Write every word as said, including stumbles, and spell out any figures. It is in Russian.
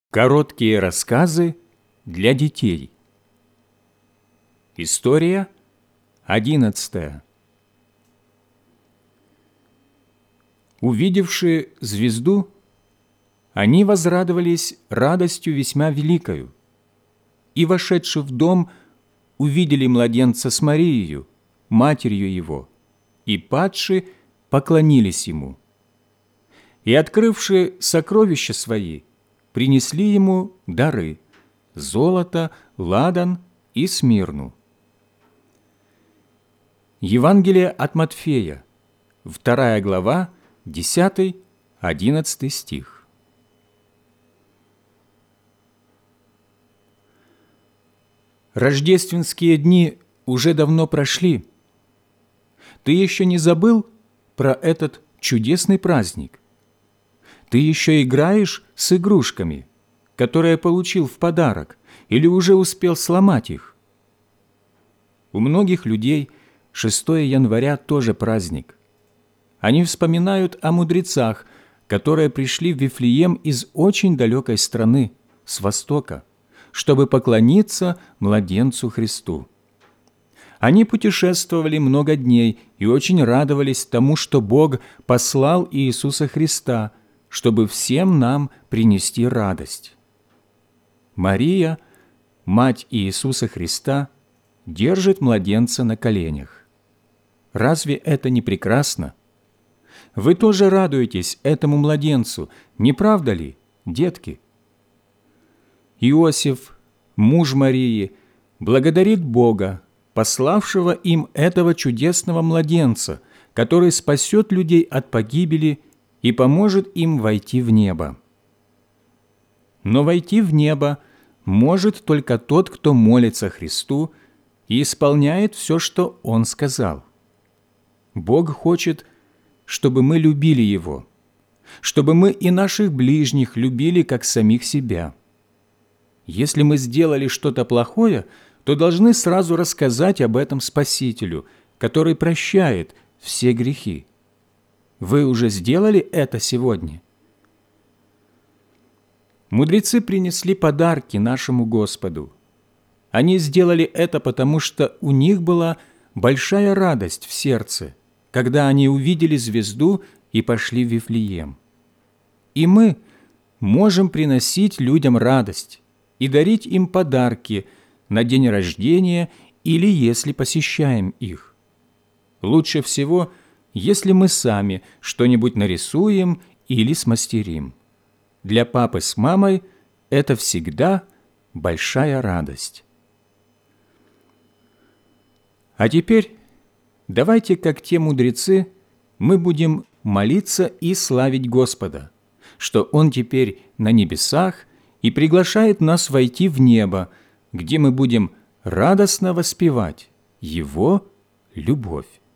Короткие рассказы для детей. История одиннадцатая. Увидевши звезду, они возрадовались радостью весьма великою, и, вошедши в дом, увидели младенца с Марией, матерью его, и, падши, поклонились ему. И, открывши сокровища свои, принесли ему дары – золото, ладан и смирну. Евангелие от Матфея, вторая глава, десятый-одиннадцатый стих. Рождественские дни уже давно прошли. Ты еще не забыл про этот чудесный праздник? Ты еще играешь с игрушками, которые получил в подарок, или уже успел сломать их? У многих людей шестое января тоже праздник. Они вспоминают о мудрецах, которые пришли в Вифлеем из очень далекой страны, с востока, чтобы поклониться младенцу Христу. Они путешествовали много дней и очень радовались тому, что Бог послал Иисуса Христа, чтобы всем нам принести радость. Мария, мать Иисуса Христа, держит младенца на коленях. Разве это не прекрасно? Вы тоже радуетесь этому младенцу, не правда ли, детки? Иосиф, муж Марии, благодарит Бога, пославшего им этого чудесного младенца, который спасет людей от погибели и поможет им войти в небо. Но войти в небо может только тот, кто молится Христу и исполняет все, что Он сказал. Бог хочет, чтобы мы любили Его, чтобы мы и наших ближних любили, как самих себя. Если мы сделали что-то плохое, то должны сразу рассказать об этом Спасителю, который прощает все грехи. Вы уже сделали это сегодня? Мудрецы принесли подарки нашему Господу. Они сделали это потому, что у них была большая радость в сердце, когда они увидели звезду и пошли в Вифлеем. И мы можем приносить людям радость и дарить им подарки на день рождения или если посещаем их. Лучше всего – если мы сами что-нибудь нарисуем или смастерим. Для папы с мамой это всегда большая радость. А теперь давайте, как те мудрецы, мы будем молиться и славить Господа, что Он теперь на небесах и приглашает нас войти в небо, где мы будем радостно воспевать Его любовь.